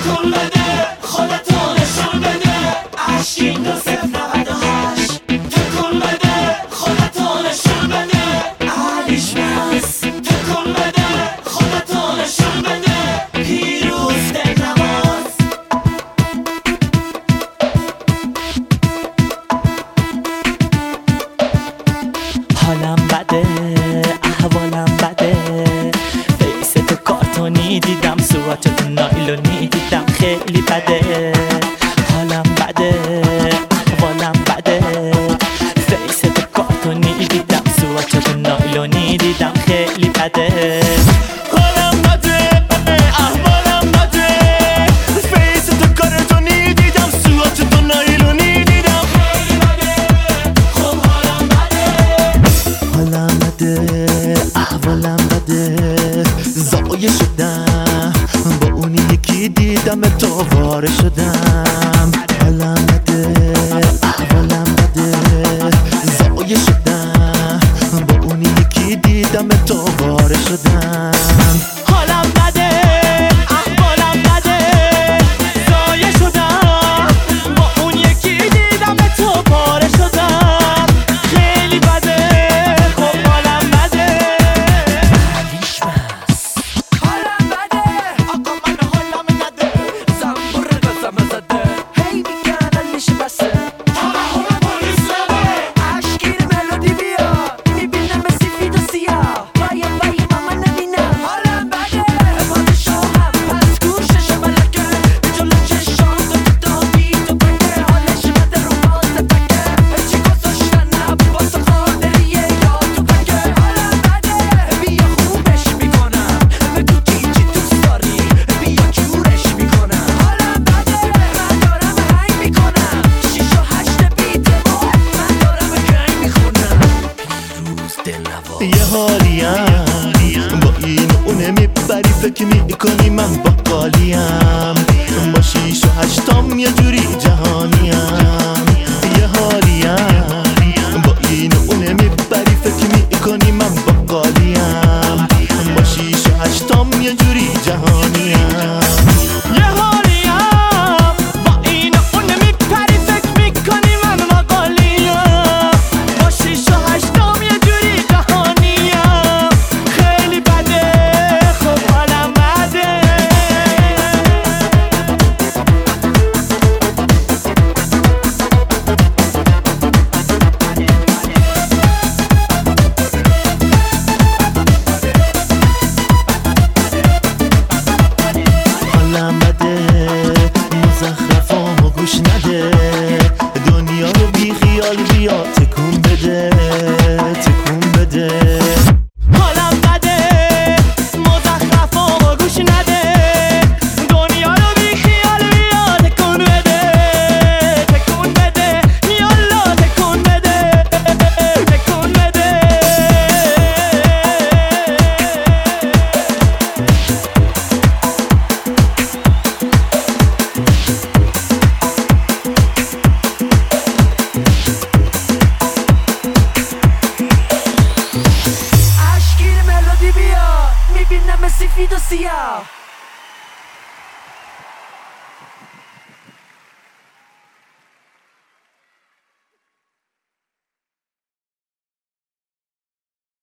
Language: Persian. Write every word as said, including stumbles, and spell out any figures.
تکون بده، خودتو نشون بده. عشقین دو صفر نود و هشت تکون بده، خودتو نشون بده. علیش بس تکون بده، خودتو نشون بده. پیروز دلنواز حالم بده، احوالم بده. فیس تو کارتونی دیدم، صورت تو نایلونی دیدم، خیلی بده. حالم بده، احوالم بده. فیس تو کارتونی دیدم، صورت تو نایلونی دیدم، خیلی بده. حالم بده، احوالم بده. فیس تو کارتونی دیدم، صورت تو نایلونی دیدم، خیلی بده. خب حالم بده، حالم بده، احوالم بده. زایه شدم با اونی یکی دیدم تو واره شدم. حالم بده، احوالم بده. زایه شدم با اونی یکی دیدم تو واره شدم. حالم بده، احوالم بده. زایه شدم با اون یکی دیدم تو پاره شدم، خیلی بده. خب حالم بده. علیش بس حالم بده. آقا من حالم نده، زنبور گازم زده. هی میگن علیش بسه، توهم پلیس نده. عشقیر ملودی بیا، میبینم سفید و سیاه. وای وای ماما نبینم. حالم بده، پادشاهم پس گوشش ملکه. به جلو چشام تو کتابی تو بگه. حالش بده رو باز تکه، هرچی گذاشتن عباس قادریه یا تو بگه. حالم بده، بیا خوبش میکنم. بگو دیجی دوست داری، بیا جورش میکنم. حالم بده، من دارم هنگ میکنم. شیش و هشت بیتمو من دارم گنگ میخونم. پیروز دلنواز یه حالیم با این و اونه میبری، فکر میکنی من باقالیم. با شیش و هشتام یه جوری جهانیم. یه حالیم با این و اونه میبری، فکر میکنی من باقالیم. با شیش و هشتام یه جوری جهانیم. یه حالیم با این و اون میپری، فکر میکنی من مقالیم. با شیش و هشتام یه جوری جهانیم، خیلی بده. خب حالم بده. حالم بده، مزخرفامو گوش نده. دنیا رو بی خیال بیا تکون بده، تکون بده. حالم بده، مزخرفامو گوش نده. دنیا رو بی خیال بیا تکون بده، تکون بده. یالا تکون بده، تکون بده. عشقیر ملودی بیا، میبینم سفید و سیاه.